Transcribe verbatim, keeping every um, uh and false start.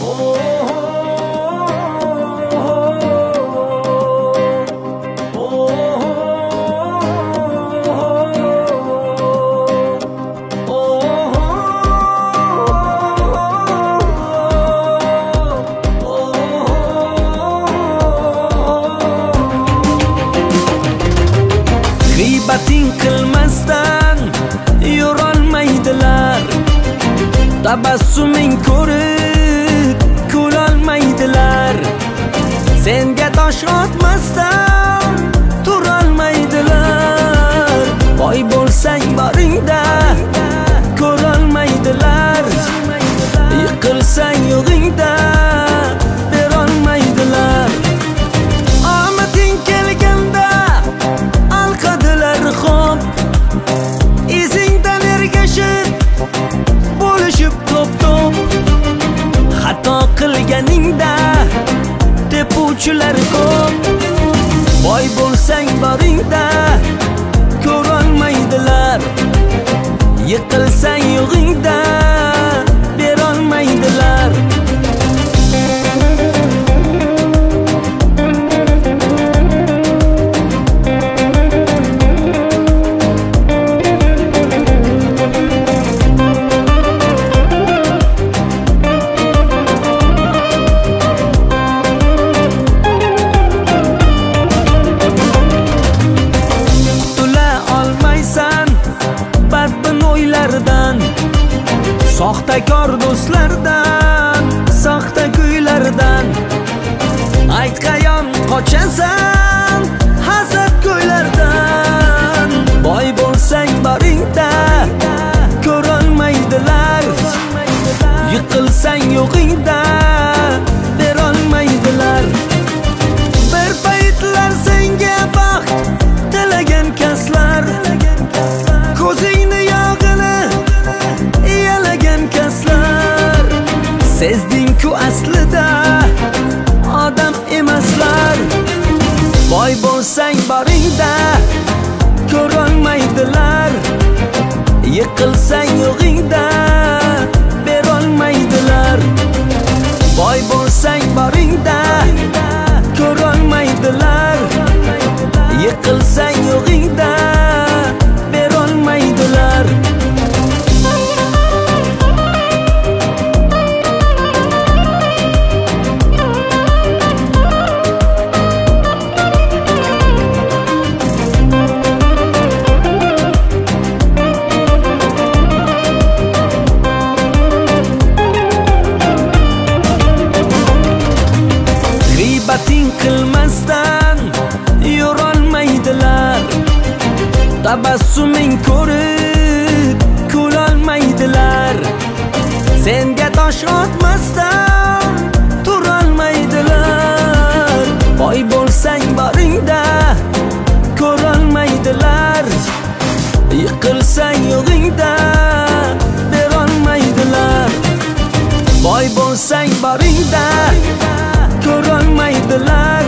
G'iybating qilmasdan yurolmaydilar, tabassuming ko'rib kulolmaydilar, senga tosh otmasdan turolmaydilar. Boy bo'lsang boringda ko'rolmaydilar, yiqilsang yo'g'ingda berolmaydilar. Omading kelganda alqadilar xo'p, izingdan ergashib bo'lishib to'p-to'p. Xato qilganingda tepuvchilar ko'p. Boy bo'lsang boringda ko'rolmaydilar, yiqilsang yo'g'ingda berolmaydilar. Soxtakor do'stlardan, soxta kuylardan, ayt qayon qochasan hasad ko'ylardan. Boy bo'lsang boringda ko'rolmaydilar, yiqilsang yo'g'ingda berolmaydilar. Bir paytlar senga baxt tilagan kaslar, ko'zingni yog'ini yalagan kaslar, sezding-ku aslida odam emaslar. Boy bo'lsang boringda ko'rolmaydilar, yiqilsang yo'g'ingda berolmaydilar. Boy bo'lsang boringda ko'rolmaydilar, yiqilsang yo'g'ingda berolmaydilar. G'iybating qilmasdan yurolmaydilar, tabassuming ko'rib kulolmaydilar, senga tosh otmasdan turolmaydilar. Boy bo'lsang boringda ko'rolmaydilar, yiqilsang yo'g'ingda berolmaydilar. Boy bo'lsang boringda ko'rolmaydilar,